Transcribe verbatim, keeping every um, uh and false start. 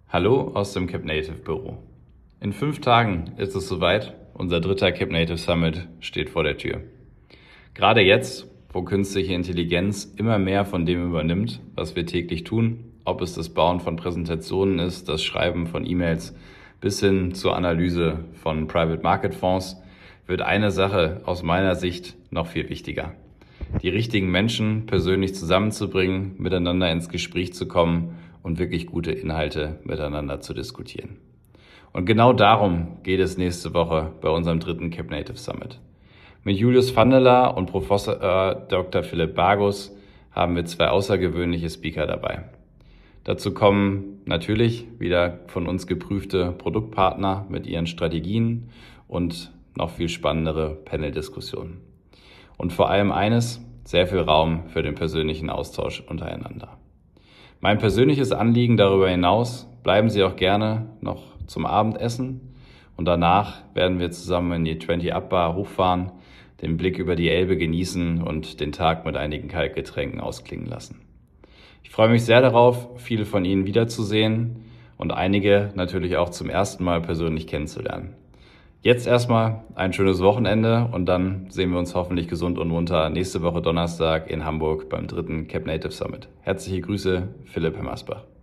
Hallo aus dem Cap Native Büro. In fünf Tagen ist es soweit. Unser dritter Cap Native Summit steht vor der Tür. Gerade jetzt, wo künstliche Intelligenz immer mehr von dem übernimmt, was wir täglich tun, ob es das Bauen von Präsentationen ist, das Schreiben von E-Mails bis hin zur Analyse von Private Market Fonds, wird eine Sache aus meiner Sicht noch viel wichtiger. Die richtigen Menschen persönlich zusammenzubringen, miteinander ins Gespräch zu kommen und wirklich gute Inhalte miteinander zu diskutieren. Und genau darum geht es nächste Woche bei unserem dritten Cap Native Summit. Mit Julius Vandeler und Professor äh, Doktor Philipp Bagus haben wir zwei außergewöhnliche Speaker dabei. Dazu kommen natürlich wieder von uns geprüfte Produktpartner mit ihren Strategien und noch viel spannendere Panel-Diskussionen. Und vor allem eines, sehr viel Raum für den persönlichen Austausch untereinander. Mein persönliches Anliegen darüber hinaus, bleiben Sie auch gerne noch zum Abendessen und danach werden wir zusammen in die zwanzig Up Bar hochfahren, den Blick über die Elbe genießen und den Tag mit einigen Kaltgetränken ausklingen lassen. Ich freue mich sehr darauf, viele von Ihnen wiederzusehen und einige natürlich auch zum ersten Mal persönlich kennenzulernen. Jetzt erstmal ein schönes Wochenende und dann sehen wir uns hoffentlich gesund und munter nächste Woche Donnerstag in Hamburg beim dritten Cap Native Summit. Herzliche Grüße, Philipp Hemmersbach.